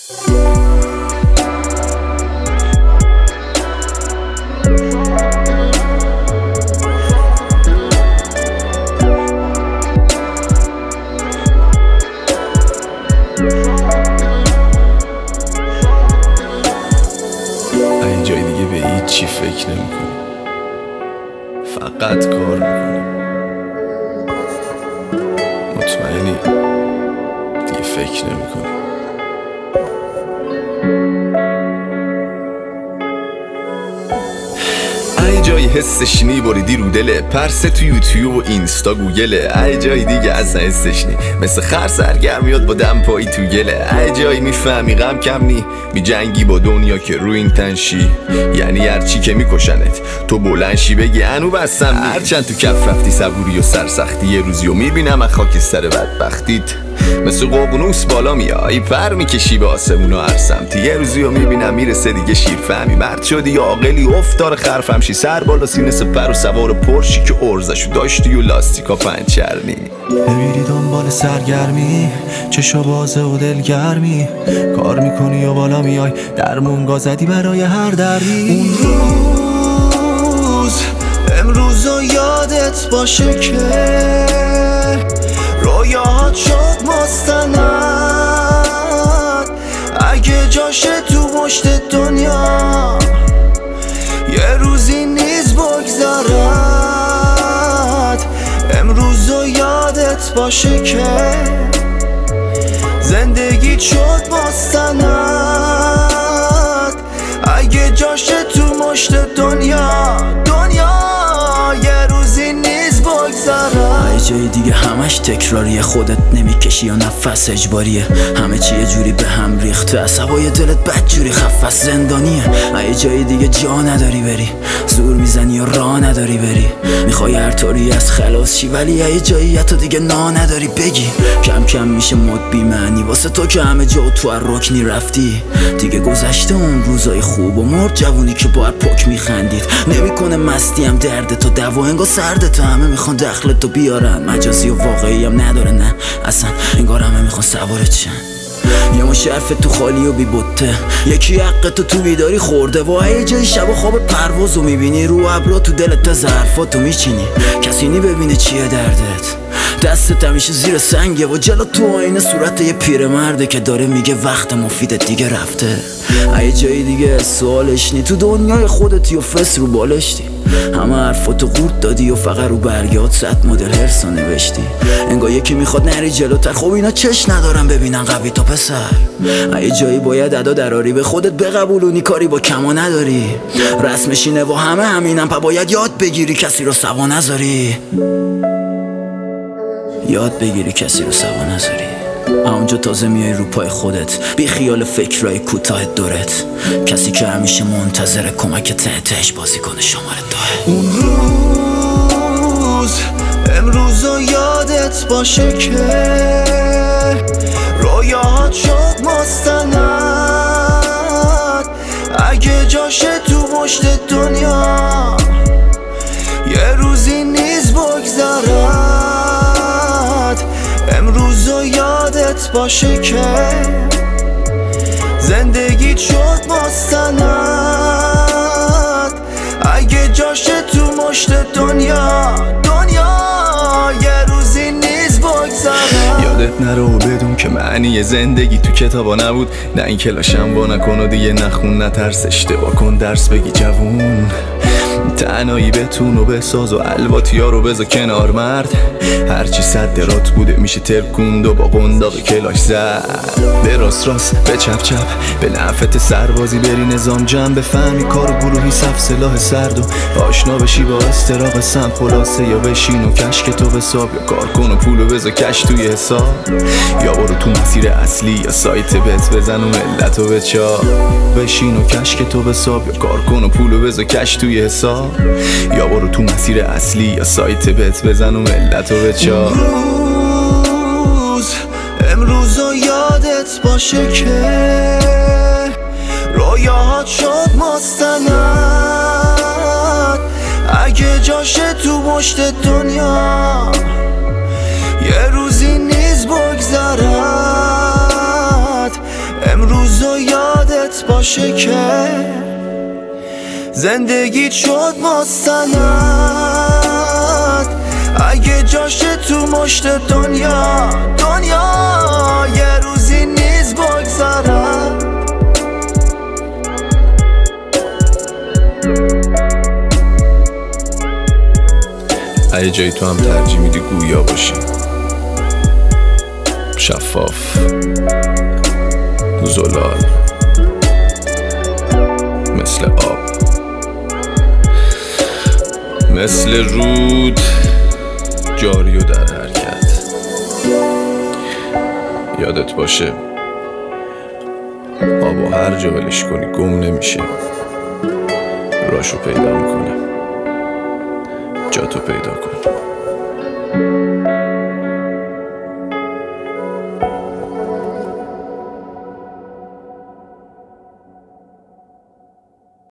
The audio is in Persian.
این جای دیگه به هیچی فکر نمی‌کنی، فقط کار می‌کنی. مطمئنی دیگه فکر نمی‌کنی؟ ای جایی حسش نی بریدی رو دله، پرسه تو یوتیوب و اینستا گوگله. ای جایی دیگه اصلا حسش نی، مثل خر سرگرم میاد با دم پایی تو گله. ای جایی میفهمی غم کم نی، می جنگی با دنیا که رو این تنشی. یعنی هرچی که میکشنت تو بلنشی بگی انو بستم نی. هرچند تو کف رفتی صبوری و سرسختی، یه روزی و میبینم از خاکستر بدبختیت مثل ققنوس بالا میای، پر میکشی به آسمون و هر سمتی. یه روزی رو میبینم میرسه دیگه شیر فهمی، مرد شدی عاقلی افتار خرفم شی. سر بالا سینه سپر و سوار پرشی که ارزشو داشتی و لاستیکا پنچرنی. نمیری دنبال سرگرمی، چشا بازه و دلگرمی، کار میکنی و بالا میای درمونگا زدی برای هر دردی. اون روز امروزو یادت باشه که رویاهات شد مستند، اگه جاشه تو پشت دنیا یه روزی نیز بگذارد. امروزو یادت باشه که زندگی شد مستند، اگه جاشه تو مشت دنیا یه روزی نیز بگذارد. یه جای دیگه همش تکراریه، خودت نمیکشی یا نفس اجباریه، همه چی یه جوری به هم ریخته، عصبای دلت بدجوری خفت زندانیه. یه جای دیگه جا نداری بری، زور میزنی و راه نداری بری، میخوای هر طوری از خلاص شی، ولی یه جایی تو دیگه نا نداری بگی. کم کم میشه مد بی معنی واسه تو که همه جا تو هر رکنی رفتی. دیگه گذشته اون روزای خوب و مرد جوونی که با هر پک میخندید. نمیکنه مستی هم درد تو دوا، انگار سرد تو همه میخوان دخلتو بیارن، مجازی و واقعی هم نداره نه اصلا، انگار همه میخوان سوارت شن. یه ما شرف تو خالی و بی بوته، یکی حق تو بیداری خورده و یه جای شب و خواب پروازو میبینی، رو ابرا تو دلت ظرفاتو میچینی، کسی نی ببینه چیه دردت، دستت همیشه زیر سنگه و جلو تو آینه صورت یه پیرمرده که داره میگه وقت مفیدت دیگه رفته. یه جای دیگه سوالش نی، تو دنیای خودتی و فس رو بالشتی، همه حرفاتو قورت دادی و فقط رو برگات 100 مدل هرسا نوشتی، انگار یکی میخواد نری جلوتر. خب اینا چش ندارن ببینن قوی تا پسر. یه جایی باید ادا دراری، به خودت بقبولونی کاری با کما نداری، رسمش اینه و همه همینم، پا باید یاد بگیری کسی رو سوا نذاری، یاد بگیری کسی رو سوا نذاری. اونجا تازه میای رو پای خودت، بی خیال فکرای کوتاه دورت، کسی که همیشه منتظر کمک تهش بازی کنه شماره دوه. اون روز امروزو یادت باشه که رویاهات شد مستند، اگه جاشه تو پشت دنیا یه روزی نیز بگذارد. امروزو یادت باشه که زندگی شد مستند، اگه جاشه تو مشت دنیا یه روزی نیز بگذارد. یادت نره و بدون که معنی زندگی تو کتابا نبود، نه این کلاشم وا نکن و دیگه نخون، نترس اشتباه کن درس بگی جوون، تنهایی بتون و بساز و الواتیا رو بذار کنار مرد، هرچی صد درات بوده میشه ترکوند و با قنداق کلاش زد. به راست به چپ به نفت سربازی بری نظام جمع، بفهمی کار گروهی صف سلاح سرد و آشنا بشی با استراق سم خلاصه، یا بشین و کشک تو حساب، یا کار کن و پولو بذار کش توی حساب، یا برو تو مسیر اصلی یا سایت بت بزن و ملتو بچا، بشین و کشک تو حساب، یا کار کن و پولو بذار کش توی حساب، یا برو تو مسیر اصلی یا سایت بت بزن و ملتو بچا. امروزو یادت باشه که رویاهات شد مستند، اگه جاشه تو پشت دنیا یه روزی نیز بگذارد. امروزو باشه که زندگیت شد مستند، اگه جاشه تو مشت دنیا یه روزی نیز بگذارد. اگه جای تو هم ترجیح میدی گویا باشی، شفاف، زلال، مثل آب، مثل رود جاری و در حرکت. یادت باشه آب و هر جا ولش کنی گم نمیشه، راشو پیدا میکنه، جاتو پیدا کن.